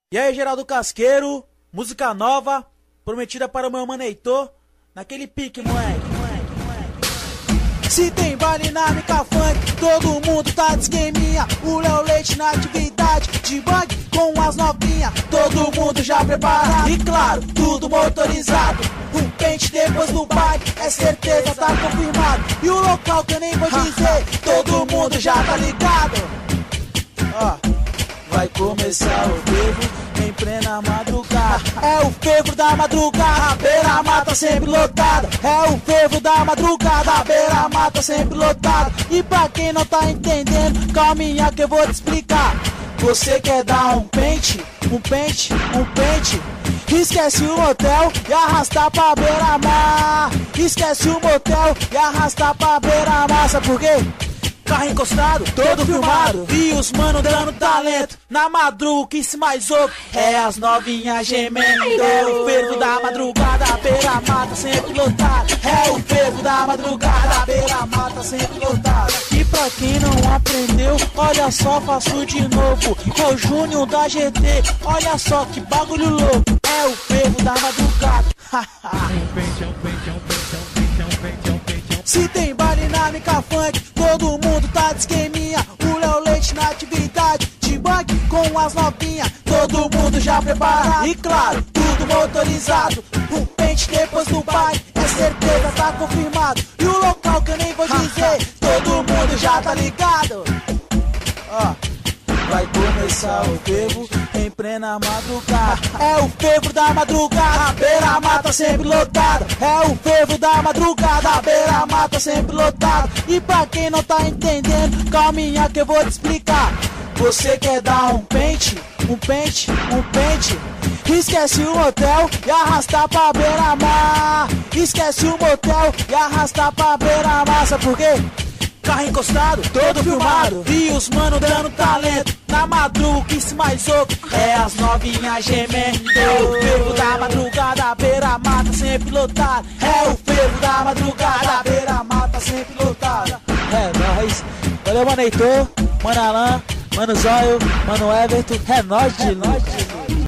E aí, Geraldo Casqueiro, música nova, prometida para o meu mano Heitor, naquele pique, moleque. Se tem baile na Mica Funk, todo mundo tá de esqueminha. O Léo Leite na atividade, de bug com as novinhas. Todo mundo já preparado e claro, tudo motorizado. Um pente depois do baile, é certeza, tá confirmado. E o local que eu nem vou dizer, todo mundo já tá ligado. Ó, vai começar o fervo em plena madrugada. É o fervo da madrugada, a beira-mata sempre lotada. É o fervo da madrugada, a beira-mata sempre lotada. E pra quem não tá entendendo, calminha que eu vou te explicar. Você quer dar um pente, esquece o motel e arrastar pra beira-mar. Esquece o motel e arrastar pra beira-mar, sabe por quê? Carro encostado, todo filmado, e os mano dando talento. Na madruga, que se mais ouve é as novinhas gemendo. É o fervo da madrugada, a beira-mata sempre lotada. É o fervo da madrugada, a beira-mata sempre lotada. E pra quem não aprendeu, olha só, faço de novo. O Júnior da GT, olha só que bagulho louco. É o fervo da madrugada. Se tem baile na Mica Funk, todo mundo tá de esqueminha. O Léo Leite na atividade, de bug com as novinhas. Todo mundo já preparado e claro, tudo motorizado. Um pente depois do baile, é certeza, tá confirmado. E o local que eu nem vou dizer, todo mundo já tá ligado. Ó, vai começar o fervo em plena madrugada. É o fervo da madrugada, a beira-mata sempre lotada. É o fervo da madrugada, a beira-mata sempre lotada. E pra quem não tá entendendo, calminha que eu vou te explicar. Você quer dar um pente, esquece o motel e arrastar pra beira-mar. Esquece o motel e arrastar pra beira-mar, sabe por quê? Carro encostado, todo filmado, e os mano dando talento. Na madruga, que se mais ouve é as novinhas gemendo. É o fervo da madrugada, a beira-mata sempre lotada. É o fervo da madrugada, a beira-mata sempre lotada. É nóis, valeu mano Heitor, mano Alan, mano Zóio, mano Everton, é nóis de noite.